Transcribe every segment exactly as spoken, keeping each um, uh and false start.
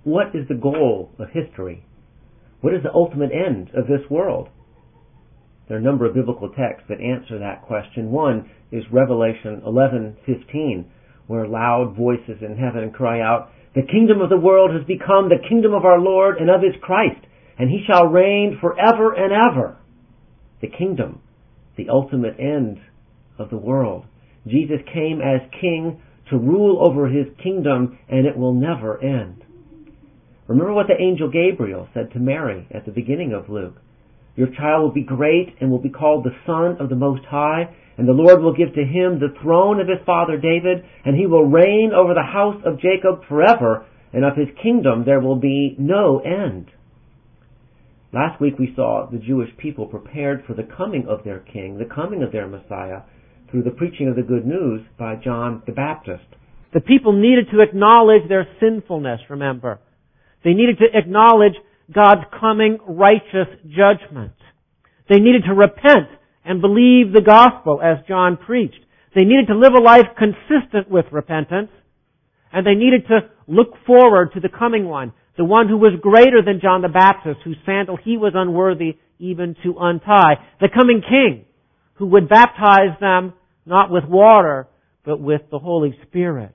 what is the goal of history? What is the ultimate end of this world? There are a number of biblical texts that answer that question. One is Revelation eleven fifteen, where loud voices in heaven cry out, "The kingdom of the world has become the kingdom of our Lord and of His Christ, and He shall reign forever and ever." The kingdom, the ultimate end of the world. Jesus came as king to rule over His kingdom, and it will never end. Remember what the angel Gabriel said to Mary at the beginning of Luke. "Your child will be great and will be called the Son of the Most High, and the Lord will give to Him the throne of His father David, and He will reign over the house of Jacob forever, and of His kingdom there will be no end." Last week we saw the Jewish people prepared for the coming of their king, the coming of their Messiah, through the preaching of the good news by John the Baptist. The people needed to acknowledge their sinfulness, remember. They needed to acknowledge God's coming righteous judgment. They needed to repent and believe the gospel as John preached. They needed to live a life consistent with repentance. And they needed to look forward to the coming one, the one who was greater than John the Baptist, whose sandal he was unworthy even to untie. The coming king, who would baptize them not with water, but with the Holy Spirit.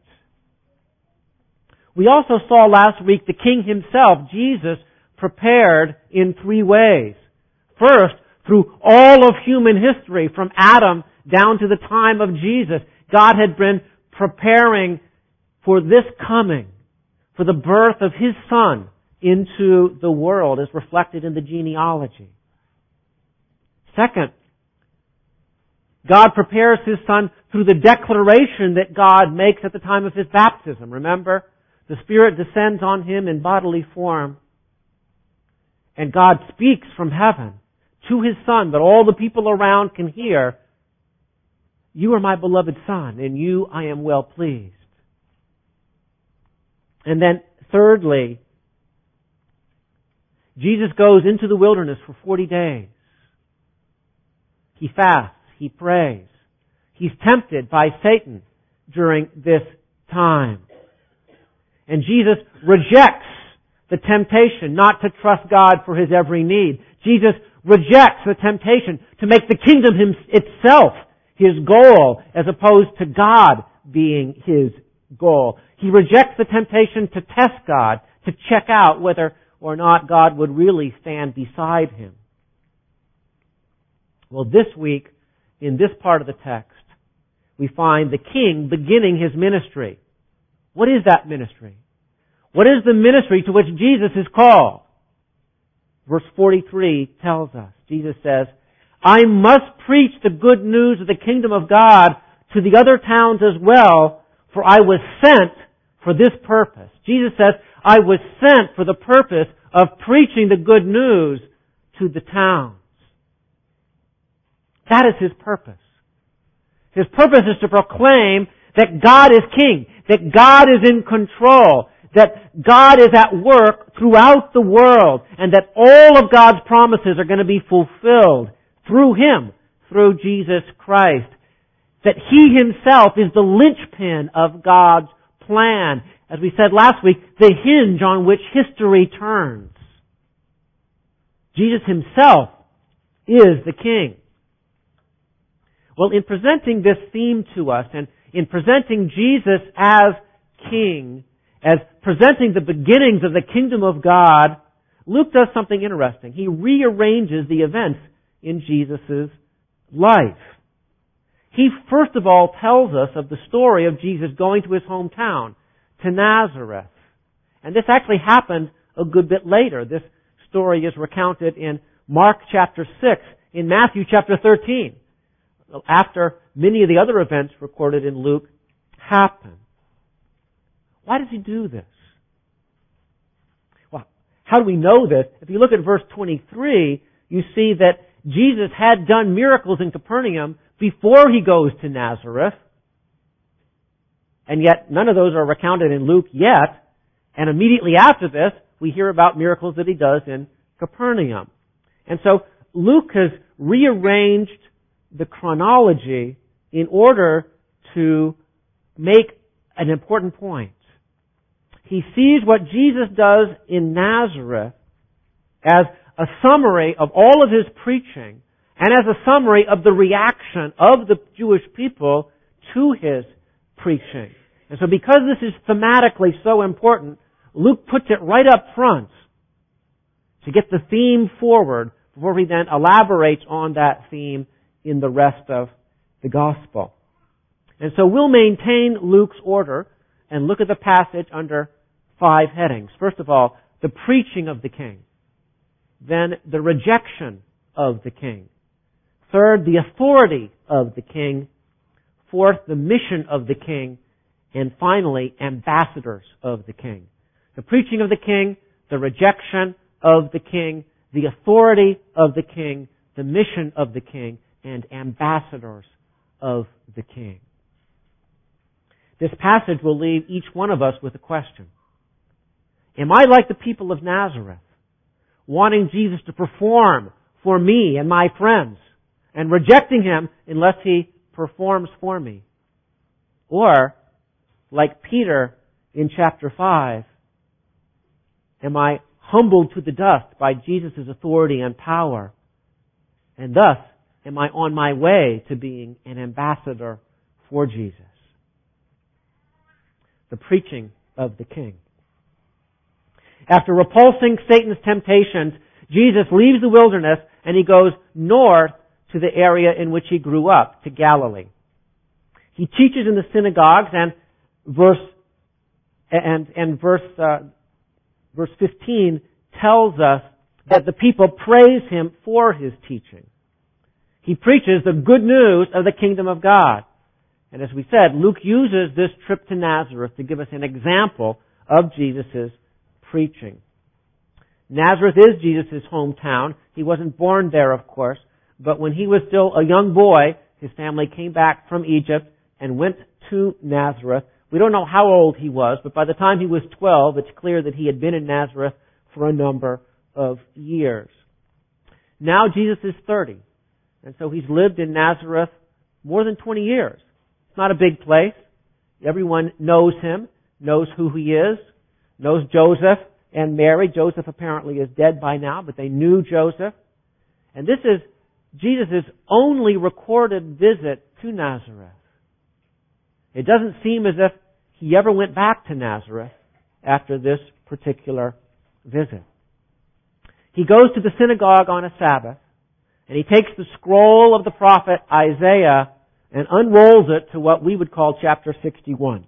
We also saw last week the King Himself, Jesus, prepared in three ways. First, through all of human history, from Adam down to the time of Jesus, God had been preparing for this coming, for the birth of His Son into the world, as reflected in the genealogy. Second, God prepares His Son through the declaration that God makes at the time of His baptism. Remember? The Spirit descends on Him in bodily form, and God speaks from heaven to His Son that all the people around can hear, "You are my beloved Son, in you I am well pleased." And then, thirdly, Jesus goes into the wilderness for forty days. He fasts. He prays. He's tempted by Satan during this time. And Jesus rejects the temptation not to trust God for His every need. Jesus rejects the temptation to make the kingdom itself His goal as opposed to God being His goal. He rejects the temptation to test God, to check out whether or not God would really stand beside Him. Well, this week, in this part of the text, we find the king beginning His ministry. What is that ministry? What is the ministry to which Jesus is called? Verse forty-three tells us, Jesus says, "I must preach the good news of the kingdom of God to the other towns as well, for I was sent for this purpose." Jesus says, "I was sent for the purpose of preaching the good news to the towns." That is His purpose. His purpose is to proclaim that God is king, that God is in control, that God is at work throughout the world, and that all of God's promises are going to be fulfilled through Him, through Jesus Christ. That He Himself is the linchpin of God's plan. As we said last week, the hinge on which history turns. Jesus Himself is the King. Well, in presenting this theme to us, and in presenting Jesus as King, as presenting the beginnings of the kingdom of God, Luke does something interesting. He rearranges the events in Jesus' life. He first of all tells us of the story of Jesus going to His hometown, to Nazareth. And this actually happened a good bit later. This story is recounted in Mark chapter six, in Matthew chapter thirteen, after many of the other events recorded in Luke happen. Why does He do this? Well, how do we know this? If you look at verse twenty-three, you see that Jesus had done miracles in Capernaum before He goes to Nazareth. And yet, none of those are recounted in Luke yet. And immediately after this, we hear about miracles that He does in Capernaum. And so, Luke has rearranged the chronology in order to make an important point. he sees what Jesus does in Nazareth as a summary of all of his preaching and as a summary of the reaction of the Jewish people to his preaching. And so because this is thematically so important, Luke puts it right up front to get the theme forward before he then elaborates on that theme in the rest of the Gospel. And so we'll maintain Luke's order and look at the passage under five headings. First of all, the preaching of the King. Then the rejection of the King. Third, the authority of the King. Fourth, the mission of the King. And finally, ambassadors of the King. The preaching of the King, the rejection of the King, the authority of the King, the mission of the King, and ambassadors of the King. This passage will leave each one of us with a question. Am I like the people of Nazareth, wanting Jesus to perform for me and my friends, and rejecting Him unless He performs for me? Or, like Peter in chapter five, am I humbled to the dust by Jesus' authority and power, and thus am I on my way to being an ambassador for Jesus? The preaching of the King. After repulsing Satan's temptations, Jesus leaves the wilderness and He goes north to the area in which He grew up, to Galilee. He teaches in the synagogues, and verse and and verse uh, verse fifteen tells us that the people praise Him for His teaching. He preaches the good news of the kingdom of God. And as we said, Luke uses this trip to Nazareth to give us an example of Jesus' preaching. Nazareth is Jesus' hometown. He wasn't born there, of course, but when he was still a young boy, his family came back from Egypt and went to Nazareth. We don't know how old he was, but by the time he was twelve, it's clear that he had been in Nazareth for a number of years. Now Jesus is thirty, and so he's lived in Nazareth more than twenty years. It's not a big place. Everyone knows him, knows who he is, knows Joseph and Mary. Joseph apparently is dead by now, but they knew Joseph. And this is Jesus' only recorded visit to Nazareth. It doesn't seem as if he ever went back to Nazareth after this particular visit. He goes to the synagogue on a Sabbath, and he takes the scroll of the prophet Isaiah and unrolls it to what we would call chapter sixty-one.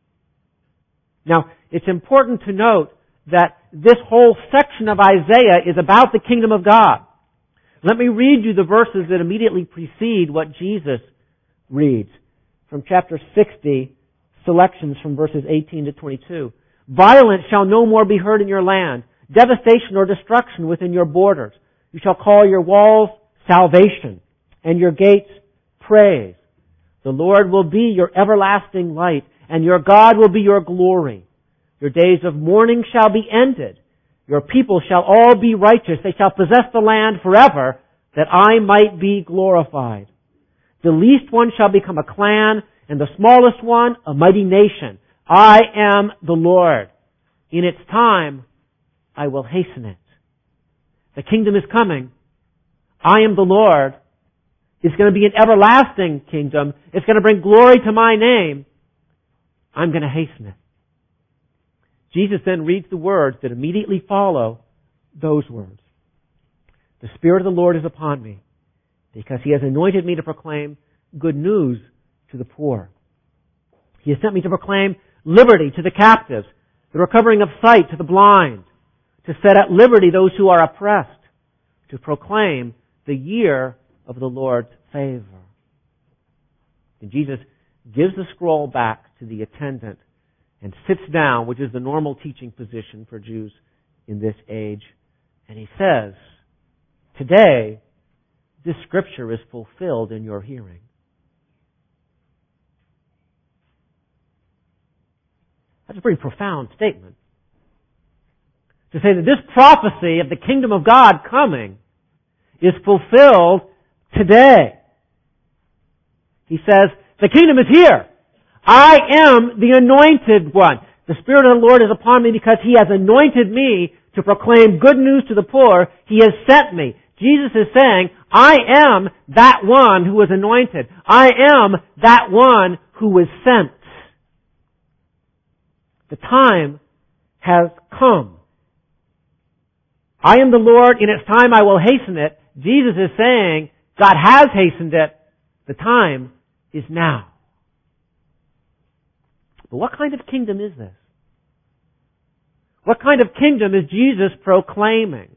Now, it's important to note that this whole section of Isaiah is about the kingdom of God. Let me read you the verses that immediately precede what Jesus reads. From chapter sixty, selections from verses eighteen to twenty-two. Violence shall no more be heard in your land, devastation or destruction within your borders. You shall call your walls salvation, and your gates praise. The Lord will be your everlasting light, and your God will be your glory. Your days of mourning shall be ended. Your people shall all be righteous. They shall possess the land forever, that I might be glorified. The least one shall become a clan, and the smallest one a mighty nation. I am the Lord. In its time, I will hasten it. The kingdom is coming. I am the Lord. It's going to be an everlasting kingdom. It's going to bring glory to my name. I'm going to hasten it. Jesus then reads the words that immediately follow those words. The Spirit of the Lord is upon me, because He has anointed me to proclaim good news to the poor. He has sent me to proclaim liberty to the captives, the recovering of sight to the blind, to set at liberty those who are oppressed, to proclaim the year of the Lord's favor. And Jesus gives the scroll back to the attendant and sits down, which is the normal teaching position for Jews in this age. And He says, today, this scripture is fulfilled in your hearing. That's a pretty profound statement. To say that this prophecy of the kingdom of God coming is fulfilled today. He says, the kingdom is here. I am the anointed one. The Spirit of the Lord is upon me because He has anointed me to proclaim good news to the poor. He has sent me. Jesus is saying, I am that one who was anointed. I am that one who was sent. The time has come. I am the Lord, in its time I will hasten it. Jesus is saying, God has hastened it. The time is now. But what kind of kingdom is this? What kind of kingdom is Jesus proclaiming?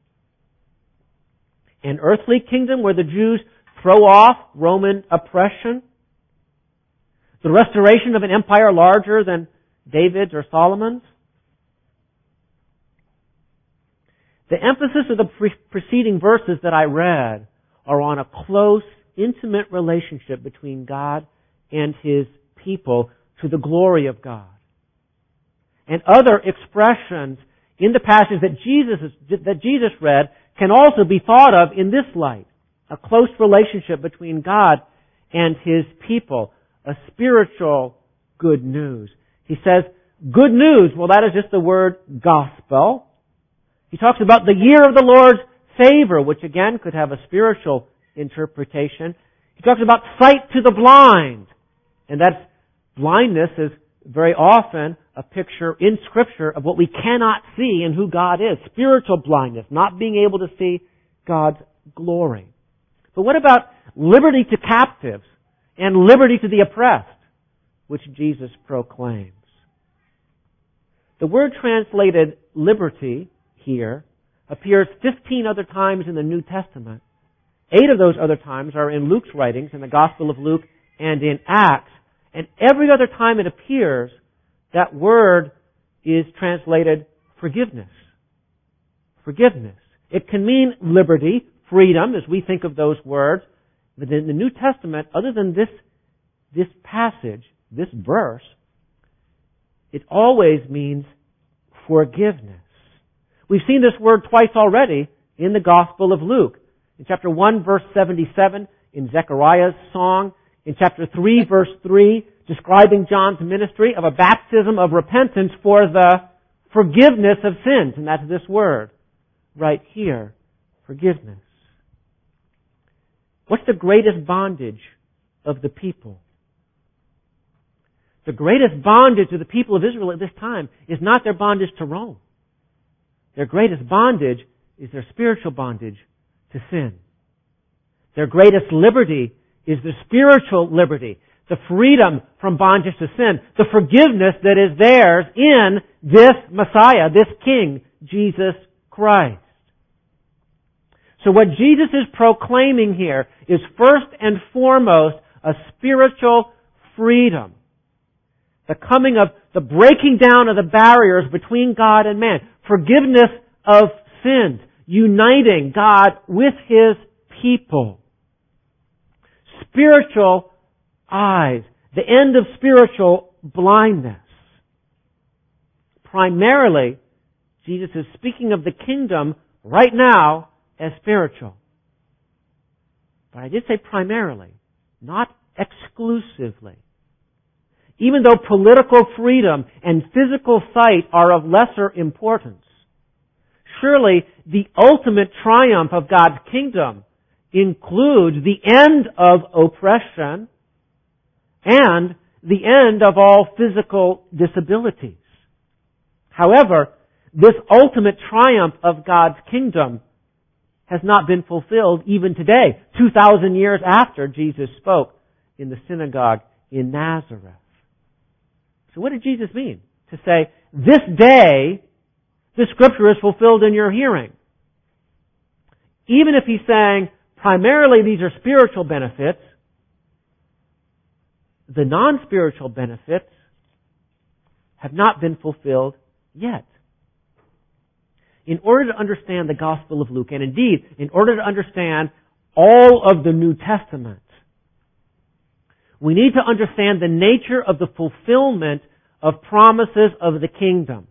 An earthly kingdom where the Jews throw off Roman oppression? The restoration of an empire larger than David's or Solomon's? The emphasis of the pre- preceding verses that I read are on a close, intimate relationship between God and His people to the glory of God. And other expressions in the passage that Jesus, that Jesus read can also be thought of in this light. A close relationship between God and His people. A spiritual good news. He says, good news. Well, that is just the word gospel. He talks about the year of the Lord's favor, which again could have a spiritual interpretation. He talks about sight to the blind. And that's, blindness is very often a picture in Scripture of what we cannot see and who God is. Spiritual blindness, not being able to see God's glory. But what about liberty to captives and liberty to the oppressed, which Jesus proclaims? The word translated liberty here appears fifteen other times in the New Testament. Eight of those other times are in Luke's writings, in the Gospel of Luke and in Acts. And every other time it appears, that word is translated forgiveness. Forgiveness. It can mean liberty, freedom, as we think of those words. But in the New Testament, other than this, this passage, this verse, it always means forgiveness. We've seen this word twice already in the Gospel of Luke. In chapter one, verse seventy-seven, in Zechariah's song. In chapter three, verse three, describing John's ministry of a baptism of repentance for the forgiveness of sins. And that's this word right here. Forgiveness. What's the greatest bondage of the people? The greatest bondage of the people of Israel at this time is not their bondage to Rome. Their greatest bondage is their spiritual bondage to sin. Their greatest liberty is the spiritual liberty, the freedom from bondage to sin, the forgiveness that is theirs in this Messiah, this King, Jesus Christ. So what Jesus is proclaiming here is first and foremost a spiritual freedom. The coming of, the breaking down of the barriers between God and man. Forgiveness of sins. Uniting God with His people. Spiritual eyes. The end of spiritual blindness. Primarily, Jesus is speaking of the kingdom right now as spiritual. But I did say primarily, not exclusively. Even though political freedom and physical sight are of lesser importance, surely the ultimate triumph of God's kingdom includes the end of oppression and the end of all physical disabilities. However, this ultimate triumph of God's kingdom has not been fulfilled even today, two thousand years after Jesus spoke in the synagogue in Nazareth. So what did Jesus mean to say, this day, this scripture is fulfilled in your hearing? Even if he's saying, primarily these are spiritual benefits, the non-spiritual benefits have not been fulfilled yet. In order to understand the Gospel of Luke, and indeed, in order to understand all of the New Testament, we need to understand the nature of the fulfillment of promises of the kingdom.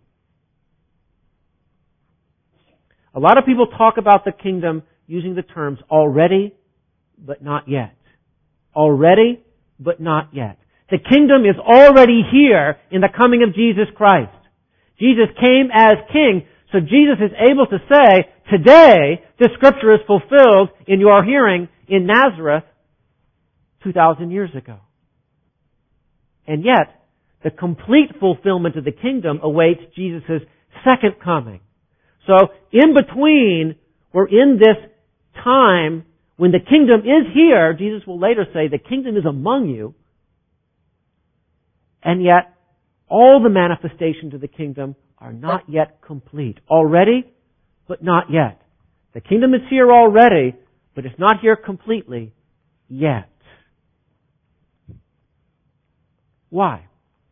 A lot of people talk about the kingdom using the terms already, but not yet. Already, but not yet. The kingdom is already here in the coming of Jesus Christ. Jesus came as king, so Jesus is able to say, today, this scripture is fulfilled in your hearing in Nazareth two thousand years ago. And yet, the complete fulfillment of the kingdom awaits Jesus' second coming. So, in between, we're in this time when the kingdom is here. Jesus will later say, the kingdom is among you. And yet, all the manifestations of the kingdom are not yet complete. Already, but not yet. The kingdom is here already, but it's not here completely yet. Why?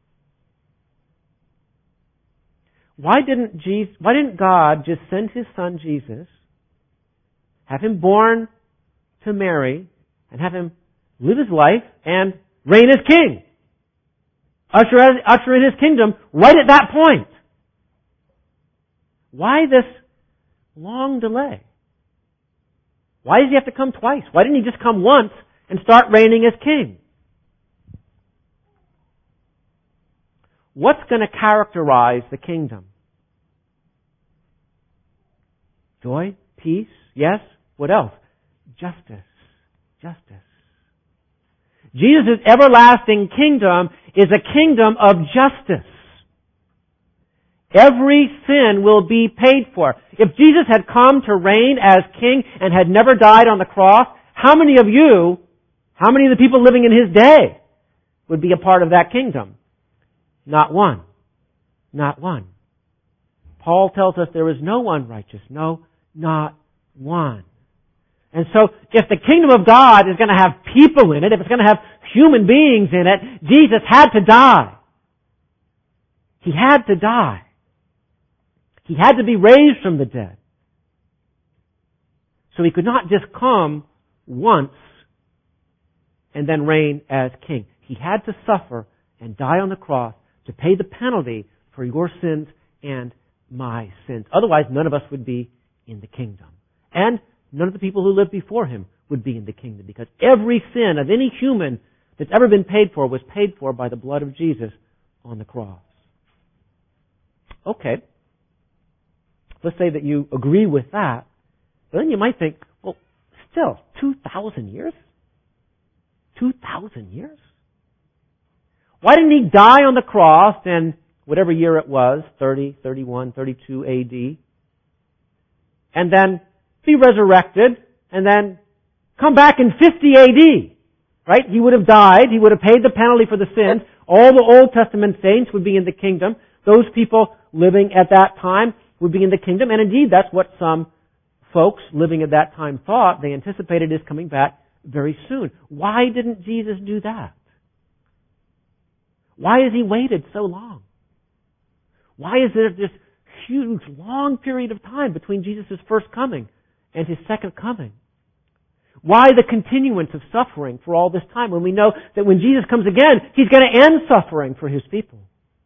Why didn't Jesus, why didn't God just send His Son Jesus, have Him born to Mary, and have Him live His life and reign as King? Usher, usher in His kingdom right at that point. Why this long delay? Why does He have to come twice? Why didn't He just come once and start reigning as King? What's going to characterize the kingdom? Joy? Peace? Yes? What else? Justice. Justice. Jesus' everlasting kingdom is a kingdom of justice. Every sin will be paid for. If Jesus had come to reign as king and had never died on the cross, how many of you, how many of the people living in His day would be a part of that kingdom? Not one. Not one. Paul tells us there is no one righteous. No, not one. And so, if the kingdom of God is going to have people in it, if it's going to have human beings in it, Jesus had to die. He had to die. He had to be raised from the dead. So He could not just come once and then reign as king. He had to suffer and die on the cross to pay the penalty for your sins and my sins. Otherwise, none of us would be in the kingdom. And none of the people who lived before Him would be in the kingdom, because every sin of any human that's ever been paid for was paid for by the blood of Jesus on the cross. Okay. Let's say that you agree with that. But then you might think, well, still, two thousand years? two thousand years? Why didn't He die on the cross in whatever year it was, thirty, thirty-one, thirty-two A D, and then be resurrected, and then come back in fifty A D, right? He would have died. He would have paid the penalty for the sins. All the Old Testament saints would be in the kingdom. Those people living at that time would be in the kingdom. And indeed, that's what some folks living at that time thought. They anticipated His coming back very soon. Why didn't Jesus do that? Why has He waited so long? Why is there this huge, long period of time between Jesus' first coming and His second coming? Why the continuance of suffering for all this time when we know that when Jesus comes again, He's going to end suffering for His people?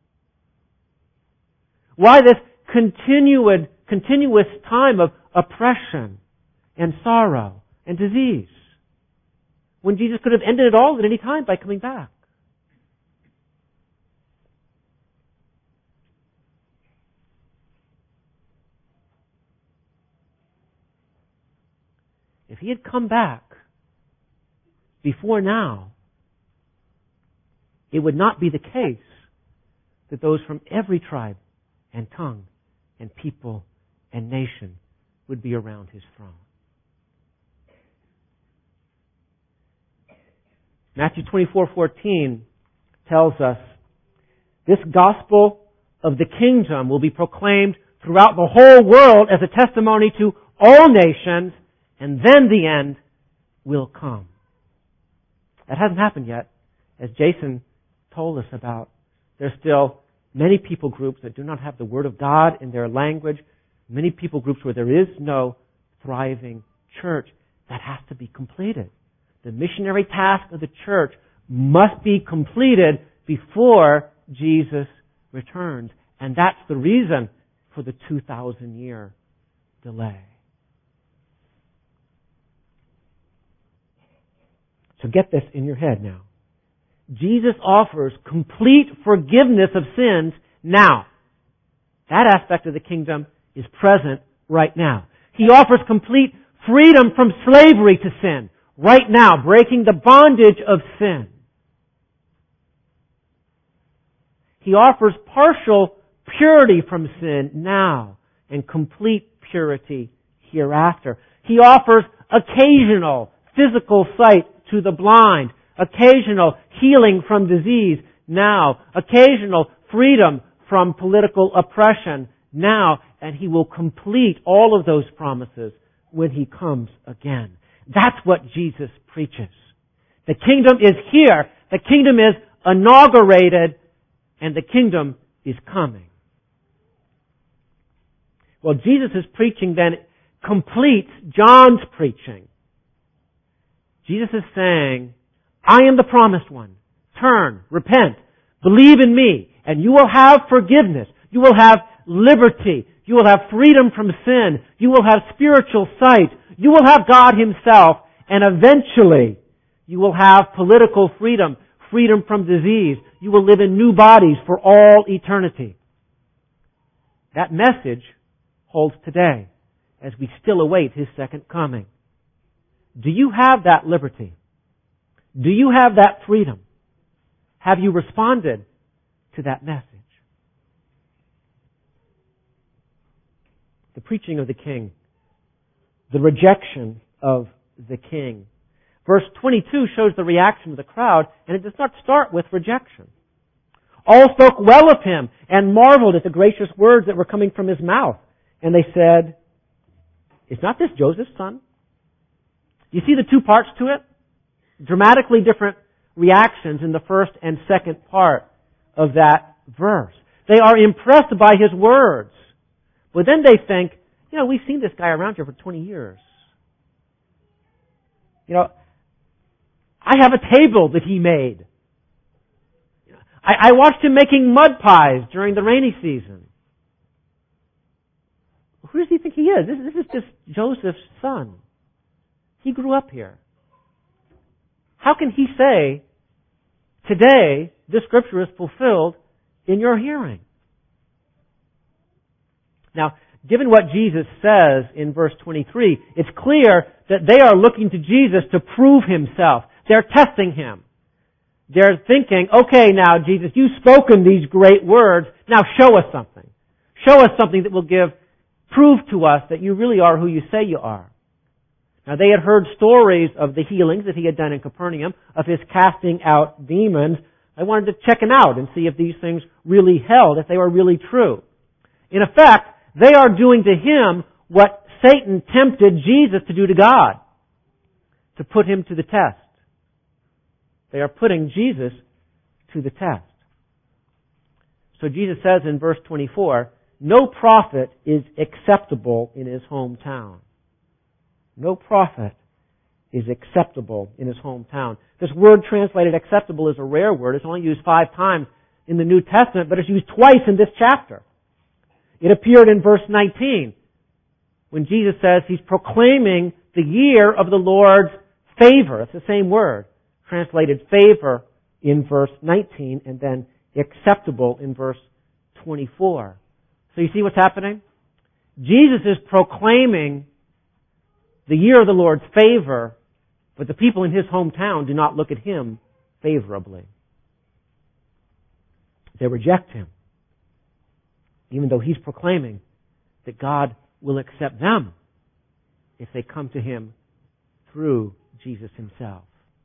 Why this continued, continuous time of oppression and sorrow and disease when Jesus could have ended it all at any time by coming back? If He had come back before now, it would not be the case that those from every tribe and tongue and people and nation would be around His throne. Matthew twenty-four fourteen tells us, this gospel of the kingdom will be proclaimed throughout the whole world as a testimony to all nations, and then the end will come. That hasn't happened yet. As Jason told us about, there's still many people groups that do not have the Word of God in their language. Many people groups where there is no thriving church. That has to be completed. The missionary task of the church must be completed before Jesus returns. And that's the reason for the two thousand year delay. So get this in your head now. Jesus offers complete forgiveness of sins now. That aspect of the kingdom is present right now. He offers complete freedom from slavery to sin right now, breaking the bondage of sin. He offers partial purity from sin now and complete purity hereafter. He offers occasional physical sight to the blind, occasional healing from disease now, occasional freedom from political oppression now, and He will complete all of those promises when He comes again. That's what Jesus preaches. The kingdom is here. The kingdom is inaugurated, and the kingdom is coming. Well, Jesus' preaching then completes John's preaching. Jesus is saying, I am the promised one. Turn, repent, believe in me, and you will have forgiveness. You will have liberty. You will have freedom from sin. You will have spiritual sight. You will have God Himself, and eventually you will have political freedom, freedom from disease. You will live in new bodies for all eternity. That message holds today as we still await His second coming. Do you have that liberty? Do you have that freedom? Have you responded to that message? The preaching of the King. The rejection of the King. Verse twenty-two shows the reaction of the crowd, and it does not start with rejection. All spoke well of Him and marveled at the gracious words that were coming from His mouth. And they said, is not this Joseph's son? You see the two parts to it? Dramatically different reactions in the first and second part of that verse. They are impressed by His words. But then they think, you know, we've seen this guy around here for twenty years. You know, I have a table that he made. I, I watched him making mud pies during the rainy season. Who does he think he is? This, this is just Joseph's son. He grew up here. How can he say, today, this scripture is fulfilled in your hearing? Now, given what Jesus says in verse twenty-three, it's clear that they are looking to Jesus to prove Himself. They're testing Him. They're thinking, okay, now, Jesus, you've spoken these great words. Now show us something. Show us something that will give proof to us that you really are who you say you are. Now, they had heard stories of the healings that He had done in Capernaum, of His casting out demons. They wanted to check Him out and see if these things really held, if they were really true. In effect, they are doing to Him what Satan tempted Jesus to do to God, to put Him to the test. They are putting Jesus to the test. So Jesus says in verse twenty-four, no prophet is acceptable in his hometown. No prophet is acceptable in his hometown. This word translated acceptable is a rare word. It's only used five times in the New Testament, but it's used twice in this chapter. It appeared in verse nineteen when Jesus says He's proclaiming the year of the Lord's favor. It's the same word, translated favor in verse nineteen and then acceptable in verse twenty-four. So you see what's happening? Jesus is proclaiming the year of the Lord's favor, but the people in His hometown do not look at Him favorably. They reject Him, even though He's proclaiming that God will accept them if they come to Him through Jesus Himself.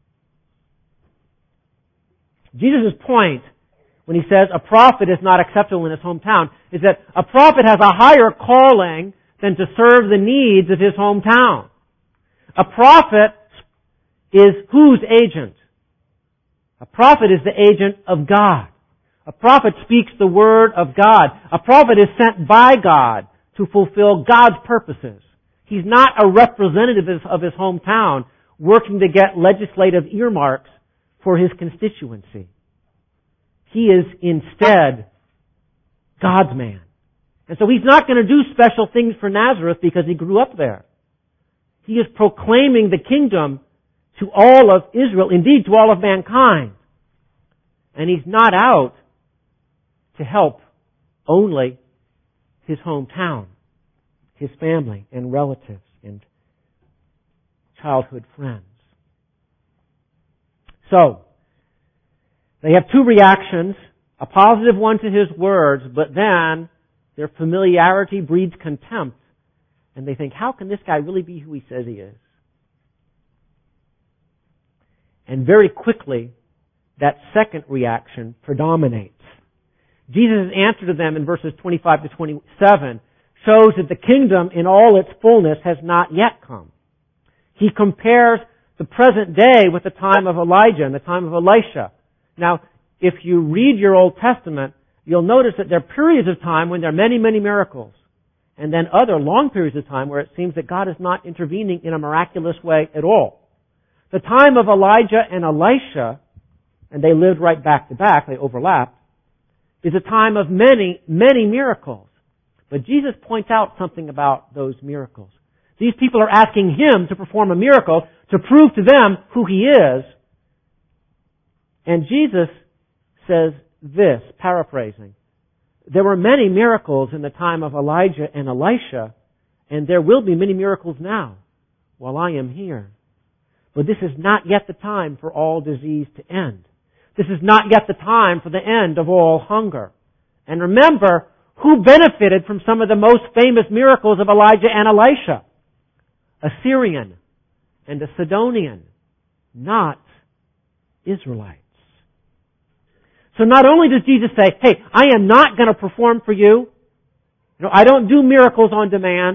Jesus' point when He says a prophet is not acceptable in his hometown is that a prophet has a higher calling than to serve the needs of his hometown. A prophet is whose agent? A prophet is the agent of God. A prophet speaks the word of God. A prophet is sent by God to fulfill God's purposes. He's not a representative of his hometown working to get legislative earmarks for his constituency. He is instead God's man. And so He's not going to do special things for Nazareth because he grew up there. He is proclaiming the kingdom to all of Israel, indeed to all of mankind. And He's not out to help only His hometown, His family and relatives and childhood friends. So, they have two reactions, a positive one to His words, but then their familiarity breeds contempt. And they think, how can this guy really be who he says he is? And very quickly, that second reaction predominates. Jesus' answer to them in verses twenty-five to twenty-seven shows that the kingdom in all its fullness has not yet come. He compares the present day with the time of Elijah and the time of Elisha. Now, if you read your Old Testament, you'll notice that there are periods of time when there are many, many miracles. And then other long periods of time where it seems that God is not intervening in a miraculous way at all. The time of Elijah and Elisha, and they lived right back to back, they overlapped, is a time of many, many miracles. But Jesus points out something about those miracles. These people are asking Him to perform a miracle to prove to them who He is. And Jesus says this, paraphrasing, there were many miracles in the time of Elijah and Elisha, and there will be many miracles now while I am here. But this is not yet the time for all disease to end. This is not yet the time for the end of all hunger. And remember, who benefited from some of the most famous miracles of Elijah and Elisha? A Syrian and a Sidonian, not Israelites. So not only does Jesus say, hey, I am not going to perform for you. You know, I don't do miracles on demand.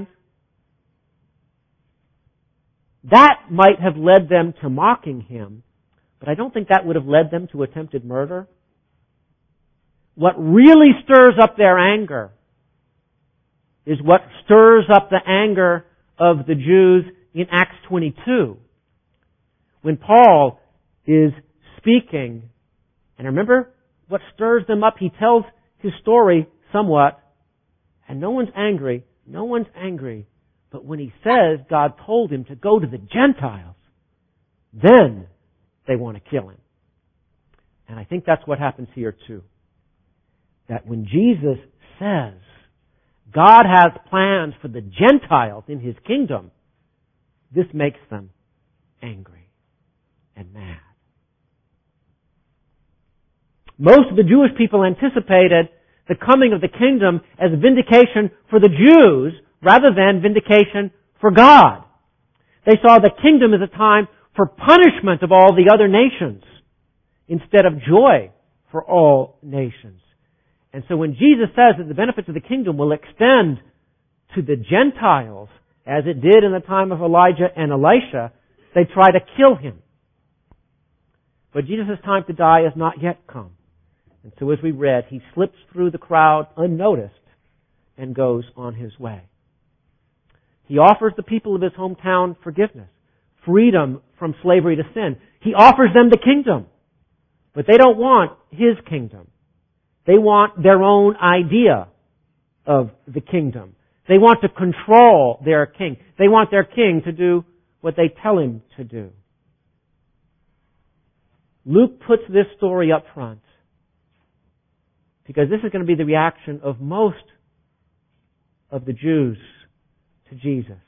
That might have led them to mocking Him, but I don't think that would have led them to attempted murder. What really stirs up their anger is what stirs up the anger of the Jews in Acts twenty-two. When Paul is speaking, and remember what stirs them up? He tells his story somewhat, and no one's angry. No one's angry. But when he says God told him to go to the Gentiles, then they want to kill him. And I think that's what happens here too. That when Jesus says God has plans for the Gentiles in His kingdom, this makes them angry and mad. Most of the Jewish people anticipated the coming of the kingdom as vindication for the Jews rather than vindication for God. They saw the kingdom as a time for punishment of all the other nations instead of joy for all nations. And so when Jesus says that the benefits of the kingdom will extend to the Gentiles, as it did in the time of Elijah and Elisha, they try to kill Him. But Jesus' time to die has not yet come. And so as we read, He slips through the crowd unnoticed and goes on His way. He offers the people of His hometown forgiveness, freedom from slavery to sin. He offers them the kingdom. But they don't want His kingdom. They want their own idea of the kingdom. They want to control their king. They want their king to do what they tell him to do. Luke puts this story up front because this is going to be the reaction of most of the Jews to Jesus.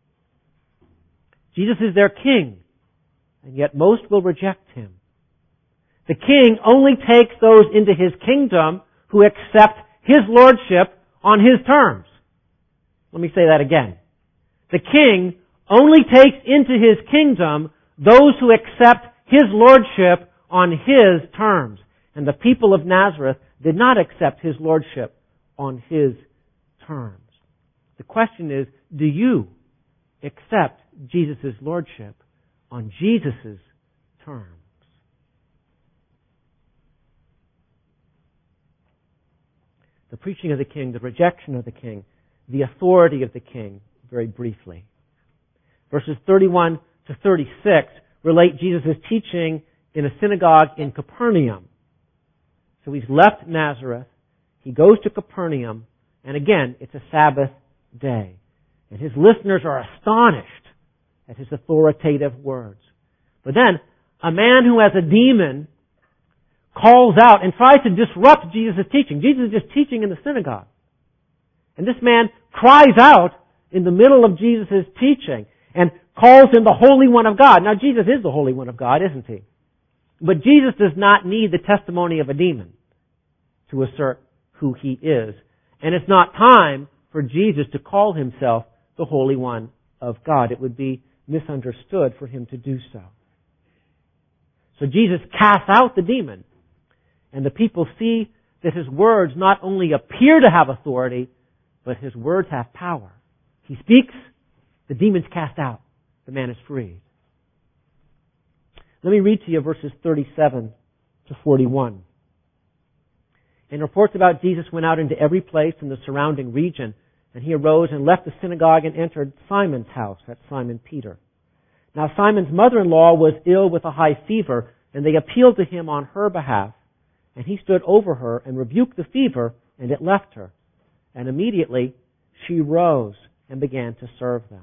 Jesus is their king, and yet most will reject Him. The king only takes those into His kingdom who accept His lordship on His terms. Let me say that again. The king only takes into His kingdom those who accept His lordship on His terms. And the people of Nazareth did not accept His lordship on His terms. The question is, do you accept Jesus' lordship on Jesus' terms? The preaching of the king, the rejection of the king, the authority of the king, very briefly. Verses thirty-one to thirty-six relate Jesus' teaching in a synagogue in Capernaum. So He's left Nazareth, He goes to Capernaum, and again, it's a Sabbath day. And His listeners are astonished at His authoritative words. But then, a man who has a demon calls out and tries to disrupt Jesus' teaching. Jesus is just teaching in the synagogue. And this man cries out in the middle of Jesus' teaching and calls him the Holy One of God. Now, Jesus is the Holy One of God, isn't he? But Jesus does not need the testimony of a demon to assert who he is. And it's not time for Jesus to call himself the Holy One of God. It would be misunderstood for him to do so. So Jesus casts out the demon, and the people see that his words not only appear to have authority, but his words have power. He speaks, the demon's cast out, the man is freed. Let me read to you verses thirty-seven to forty-one. And reports about Jesus went out into every place in the surrounding region, and he arose and left the synagogue and entered Simon's house, that's Simon Peter. Now Simon's mother-in-law was ill with a high fever, and they appealed to him on her behalf. And he stood over her and rebuked the fever, and it left her. And immediately she rose and began to serve them.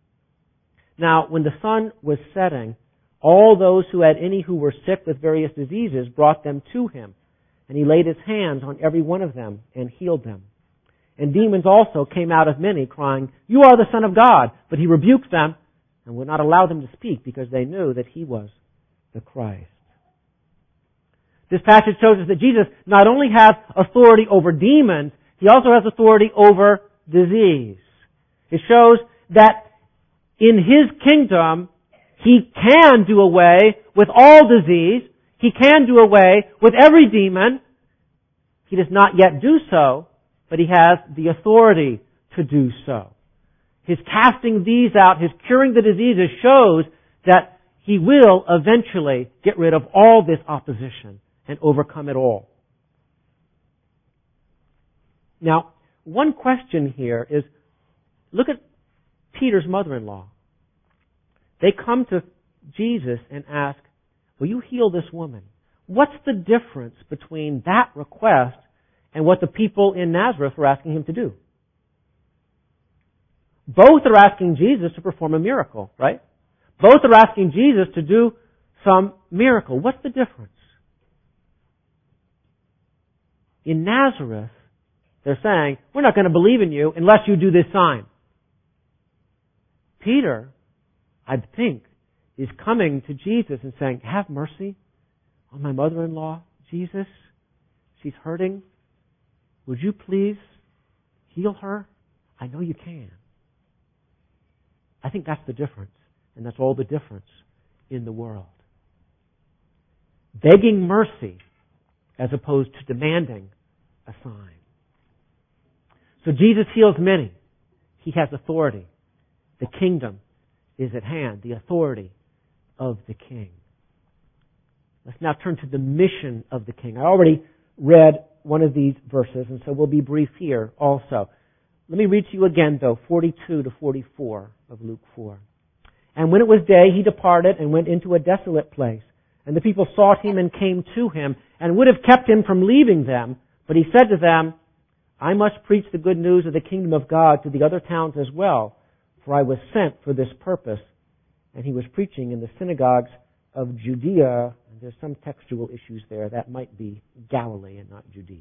Now when the sun was setting, all those who had any who were sick with various diseases brought them to him. And he laid his hands on every one of them and healed them. And demons also came out of many, crying, "You are the Son of God." But he rebuked them and would not allow them to speak, because they knew that he was the Christ. This passage shows us that Jesus not only has authority over demons, he also has authority over disease. It shows that in his kingdom, he can do away with all disease. He can do away with every demon. He does not yet do so, but he has the authority to do so. His casting these out, his curing the diseases, shows that he will eventually get rid of all this opposition and overcome it all. Now, one question here is, look at Peter's mother-in-law. They come to Jesus and ask, "Will you heal this woman?" What's the difference between that request and what the people in Nazareth were asking him to do? Both are asking Jesus to perform a miracle, right? Both are asking Jesus to do some miracle. What's the difference? In Nazareth, they're saying, "We're not going to believe in you unless you do this sign." Peter, I think, is coming to Jesus and saying, "Have mercy on my mother-in-law, Jesus. She's hurting. Would you please heal her? I know you can." I think that's the difference, and that's all the difference in the world. Begging mercy as opposed to demanding a sign. So Jesus heals many. He has authority. The kingdom is at hand, the authority of the King. Let's now turn to the mission of the King. I already read one of these verses, and so we'll be brief here also. Let me read to you again, though, forty-two to forty-four of Luke four. "And when it was day, he departed and went into a desolate place. And the people sought him and came to him, and would have kept him from leaving them. But he said to them, 'I must preach the good news of the kingdom of God to the other towns as well, for I was sent for this purpose.' And he was preaching in the synagogues of Judea." And there's some textual issues there. That might be Galilee and not Judea.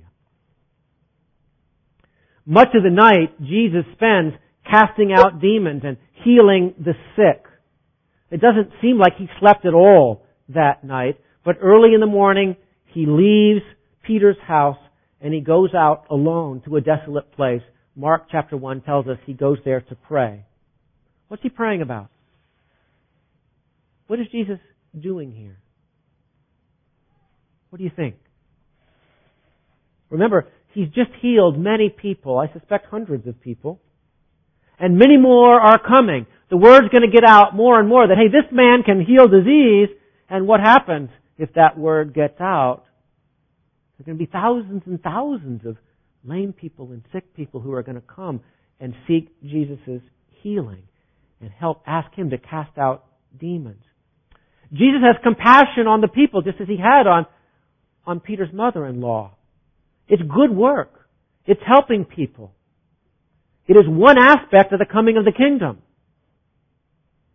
Much of the night, Jesus spends casting out demons and healing the sick. It doesn't seem like he slept at all that night, but early in the morning, he leaves Peter's house and he goes out alone to a desolate place. Mark chapter one tells us he goes there to pray. What's he praying about? What is Jesus doing here? What do you think? Remember, he's just healed many people. I suspect hundreds of people. And many more are coming. The word's going to get out more and more that, hey, this man can heal disease. And what happens if that word gets out? There are going to be thousands and thousands of lame people and sick people who are going to come and seek Jesus' healing and help ask him to cast out demons. Jesus has compassion on the people just as he had on, on Peter's mother-in-law. It's good work. It's helping people. It is one aspect of the coming of the kingdom.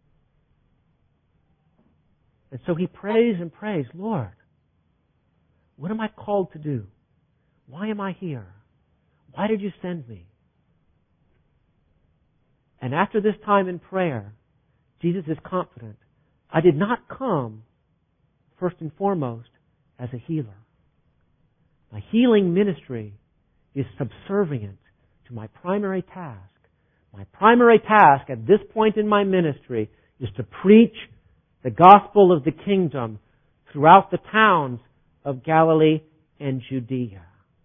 And so he prays and prays, "Lord, What am I called to do? Why am I here? Why did you send me? And after this time in prayer, Jesus is confident. I did not come, first and foremost, as a healer. My healing ministry is subservient to my primary task. My primary task at this point in my ministry is to preach the gospel of the kingdom throughout the towns of Galilee and Judea.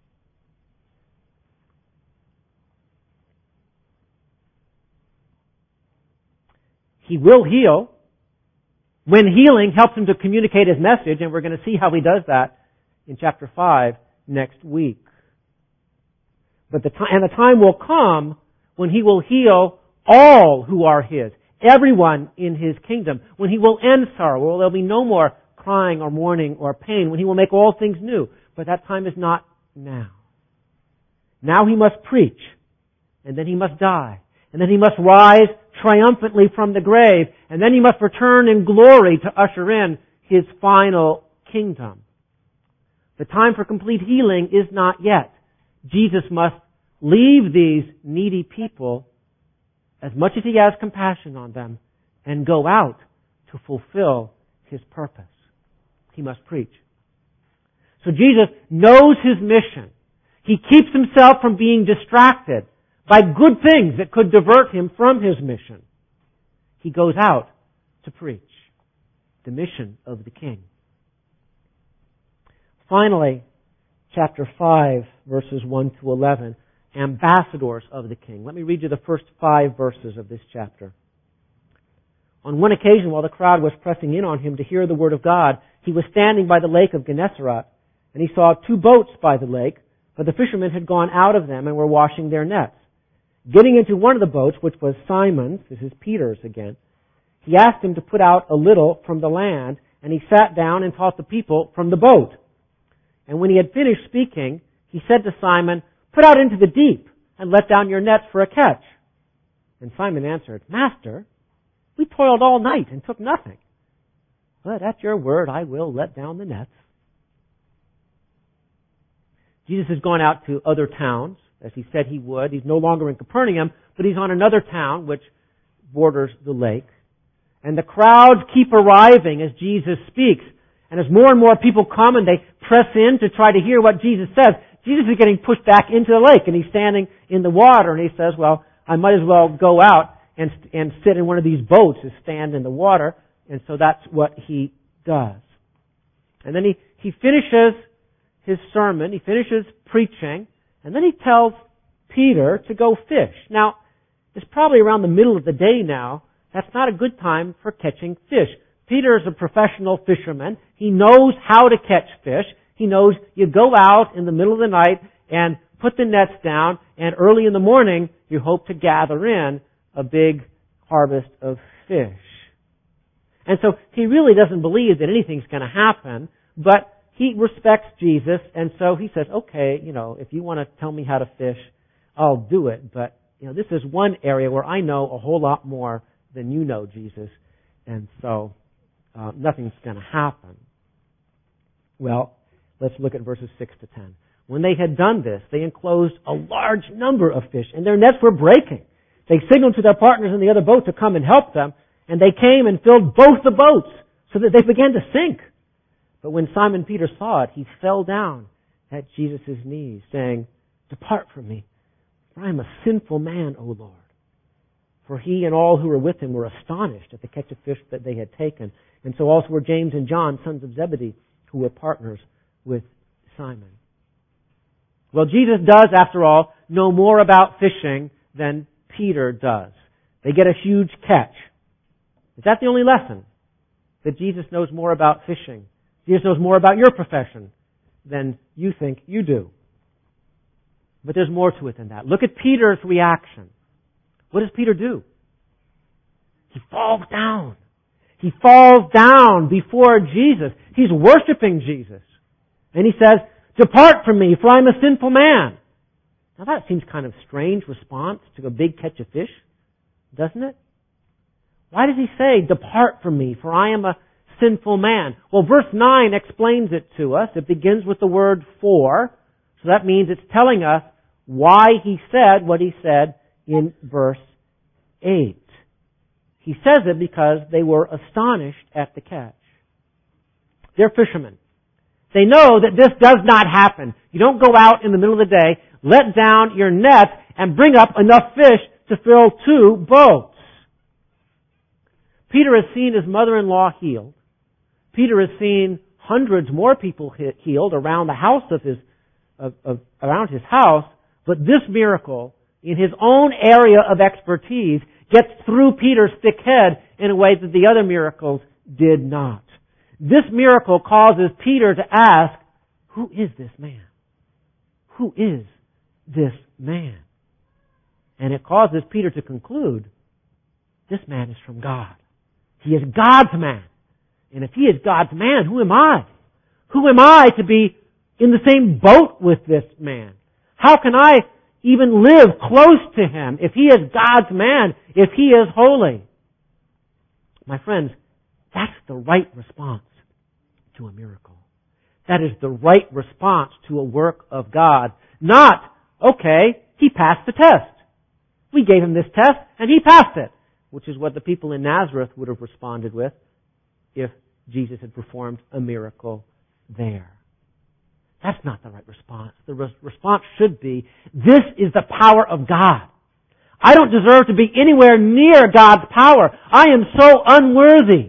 He will heal when healing helps him to communicate his message, and we're going to see how he does that in chapter five next week. But the time, and the time will come when he will heal all who are his, everyone in his kingdom, when he will end sorrow, where there'll be no more crying or mourning or pain, when he will make all things new. But that time is not now. Now he must preach, and then he must die, and then he must rise triumphantly from the grave, and then he must return in glory to usher in his final kingdom. The time for complete healing is not yet. Jesus must leave these needy people, as much as he has compassion on them, and go out to fulfill his purpose. He must preach. So Jesus knows his mission. He keeps himself from being distracted by good things that could divert him from his mission. He goes out to preach the mission of the King. Finally, chapter five, verses one to eleven, ambassadors of the King. Let me read you the first five verses of this chapter. On one occasion, while the crowd was pressing in on him to hear the word of God, he was standing by the lake of Gennesaret, and he saw two boats by the lake, but the fishermen had gone out of them and were washing their nets. Getting into one of the boats, which was Simon's, this is Peter's again, he asked him to put out a little from the land, and he sat down and taught the people from the boat. And when he had finished speaking, he said to Simon, "Put out into the deep and let down your nets for a catch." And Simon answered, "Master, we toiled all night and took nothing. But at your word I will let down the nets." Jesus has gone out to other towns, as he said he would. He's no longer in Capernaum, but he's on another town which borders the lake. And the crowds keep arriving as Jesus speaks. And as more and more people come and they press in to try to hear what Jesus says, Jesus is getting pushed back into the lake, and he's standing in the water, and he says, well, I might as well go out and and sit in one of these boats and stand in the water. And so that's what he does. And then he, he finishes his sermon, he finishes preaching, and then he tells Peter to go fish. Now, it's probably around the middle of the day now. That's not a good time for catching fish. Peter is a professional fisherman. He knows how to catch fish. He knows you go out in the middle of the night and put the nets down, and early in the morning you hope to gather in a big harvest of fish. And so he really doesn't believe that anything's going to happen, but he respects Jesus, and so he says, okay, you know, if you want to tell me how to fish, I'll do it. But, you know, this is one area where I know a whole lot more than you know, Jesus, and so uh, nothing's going to happen. Well, let's look at verses six to ten. When they had done this, they enclosed a large number of fish, and their nets were breaking. They signaled to their partners in the other boat to come and help them, and they came and filled both the boats so that they began to sink. But when Simon Peter saw it, he fell down at Jesus' knees, saying, "Depart from me, for I am a sinful man, O Lord." For he and all who were with him were astonished at the catch of fish that they had taken. And so also were James and John, sons of Zebedee, who were partners with Simon. Well, Jesus does, after all, know more about fishing than Peter does. They get a huge catch. Is that the only lesson? That Jesus knows more about fishing. Jesus knows more about your profession than you think you do. But there's more to it than that. Look at Peter's reaction. What does Peter do? He falls down. He falls down before Jesus. He's worshiping Jesus. And he says, "Depart from me, for I'm a sinful man." Now that seems kind of a strange response to a big catch of fish, doesn't it? Why does he say, "Depart from me, for I am a sinful man? Well, verse nine explains it to us. It begins with the word for. So that means it's telling us why he said what he said in verse eight. He says it because they were astonished at the catch. They're fishermen. They know that this does not happen. You don't go out in the middle of the day, let down your net, and bring up enough fish to fill two boats. Peter has seen his mother-in-law healed. Peter has seen hundreds more people healed around the house of his, of, of, around his house. But this miracle, in his own area of expertise, gets through Peter's thick head in a way that the other miracles did not. This miracle causes Peter to ask, who is this man? Who is this man? And it causes Peter to conclude, this man is from God. He is God's man. And if he is God's man, who am I? Who am I to be in the same boat with this man? How can I even live close to him if he is God's man, if he is holy? My friends, that's the right response to a miracle. That is the right response to a work of God. Not, okay, he passed the test. We gave him this test and he passed it, which is what the people in Nazareth would have responded with if Jesus had performed a miracle there. That's not the right response. The res- response should be, this is the power of God. I don't deserve to be anywhere near God's power. I am so unworthy.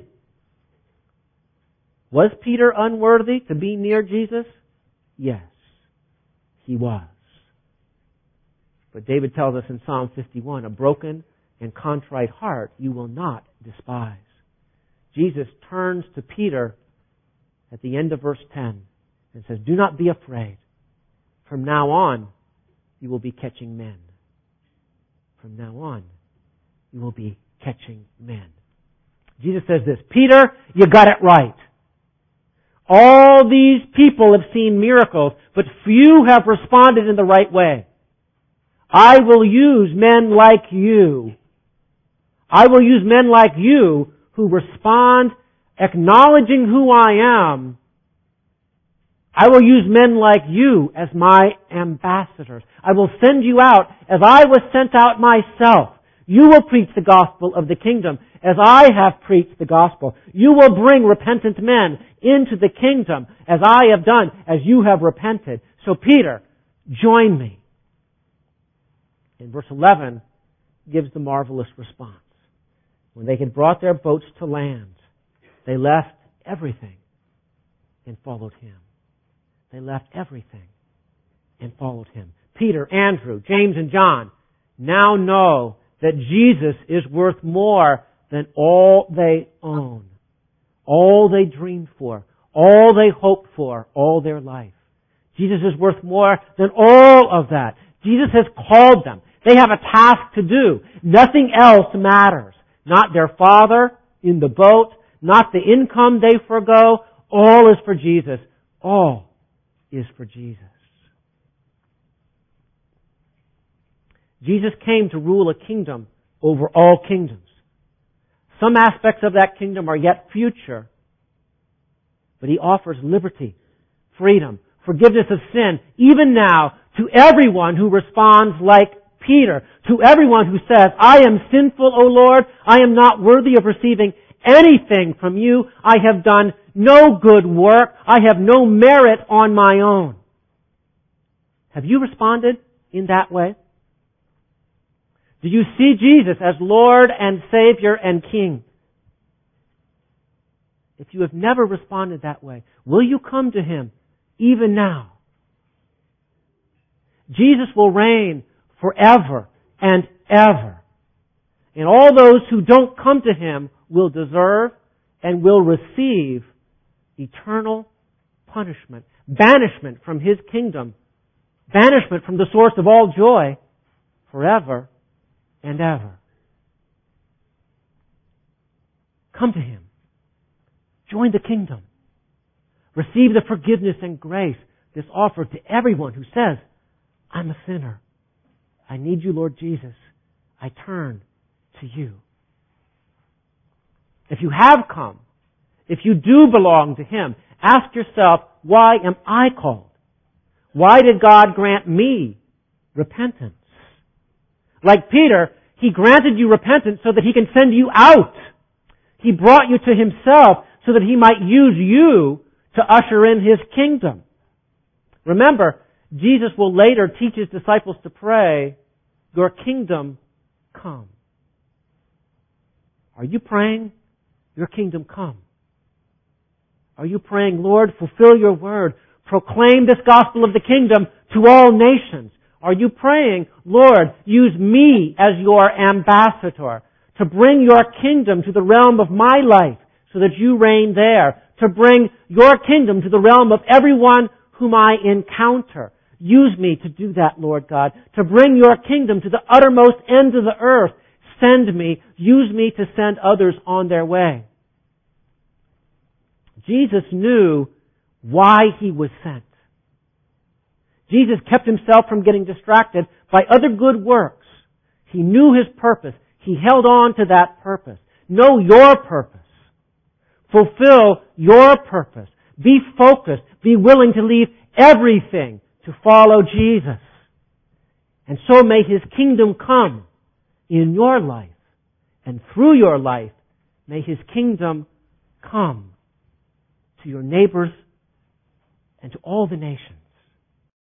Was Peter unworthy to be near Jesus? Yes, he was. But David tells us in Psalm fifty-one, a broken and contrite heart you will not despise. Jesus turns to Peter at the end of verse ten and says, do not be afraid. From now on, you will be catching men. From now on, you will be catching men. Jesus says this, Peter, you got it right. All these people have seen miracles, but few have responded in the right way. I will use men like you. I will use men like you who respond acknowledging who I am. I will use men like you as my ambassadors. I will send you out as I was sent out myself. You will preach the gospel of the kingdom as I have preached the gospel. You will bring repentant men into the kingdom as I have done, as you have repented. So Peter, join me. And verse eleven gives the marvelous response. When they had brought their boats to land, they left everything and followed him. They left everything and followed him. Peter, Andrew, James, and John now know that Jesus is worth more than all they own, all they dreamed for, all they hoped for, all their life. Jesus is worth more than all of that. Jesus has called them. They have a task to do. Nothing else matters. Not their father in the boat, not the income they forgo. All is for Jesus. All is for Jesus. Jesus came to rule a kingdom over all kingdoms. Some aspects of that kingdom are yet future, but He offers liberty, freedom, forgiveness of sin, even now, to everyone who responds like Peter, to everyone who says, I am sinful, O Lord, I am not worthy of receiving anything from you. I have done no good work. I have no merit on my own. Have you responded in that way? Do you see Jesus as Lord and Savior and King? If you have never responded that way, will you come to Him even now? Jesus will reign forever and ever. And all those who don't come to Him will deserve and will receive eternal punishment, banishment from His kingdom, banishment from the source of all joy forever and ever. Come to Him. Join the kingdom. Receive the forgiveness and grace that's offered to everyone who says, I'm a sinner. I need you, Lord Jesus. I turn to you. If you have come, if you do belong to Him, ask yourself, why am I called? Why did God grant me repentance? Like Peter, He granted you repentance so that He can send you out. He brought you to Himself so that He might use you to usher in His kingdom. Remember, Jesus will later teach His disciples to pray, your kingdom come. Are you praying, your kingdom come? Are you praying, Lord, fulfill your word, proclaim this gospel of the kingdom to all nations? Are you praying, Lord, use me as your ambassador to bring your kingdom to the realm of my life so that you reign there, to bring your kingdom to the realm of everyone whom I encounter? Use me to do that, Lord God, to bring your kingdom to the uttermost ends of the earth. Send me, use me to send others on their way. Jesus knew why He was sent. Jesus kept Himself from getting distracted by other good works. He knew His purpose. He held on to that purpose. Know your purpose. Fulfill your purpose. Be focused. Be willing to leave everything to follow Jesus. And so may His kingdom come in your life. And through your life, may His kingdom come to your neighbors and to all the nations.